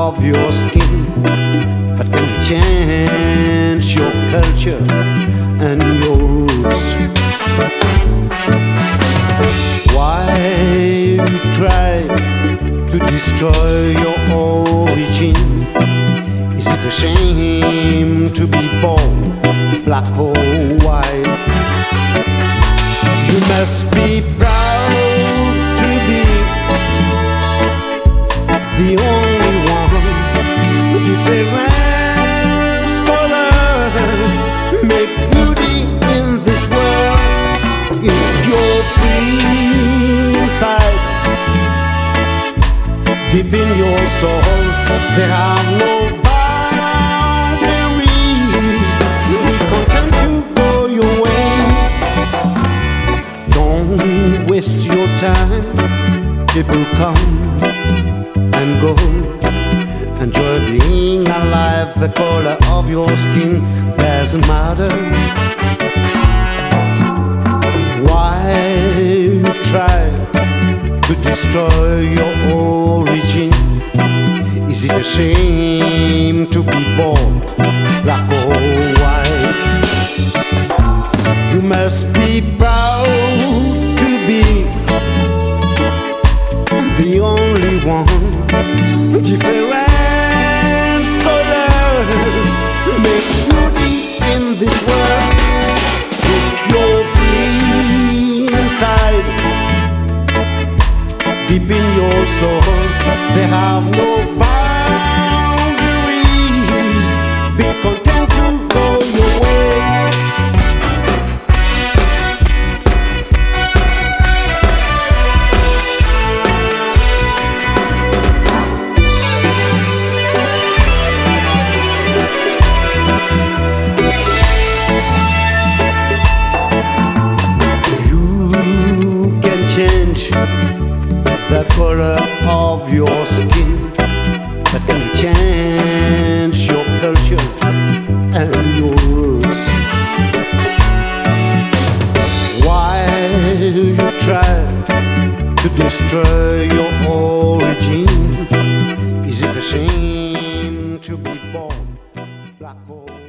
of your skin, but can you change your culture and your roots? Why you try to destroy your origin? Is it a shame to be born black or white? You must be proud to be the only one. Different colors make beauty in this world. If you're free inside, deep in your soul, there are no boundaries. Be content to go your way. Don't waste your time. People come and go. Enjoy being alive. The color of your skin doesn't matter. Why you try to destroy your origin? Is it a shame to be born black or white? You must be proud to be the only one. Different colors make beauty in this world. If you're free inside, deep in your soul, they have no boundaries. Be content to go your way. The color of your skin, but can you change your culture and your roots? Why you try to destroy your origin? Is it a shame to be born black or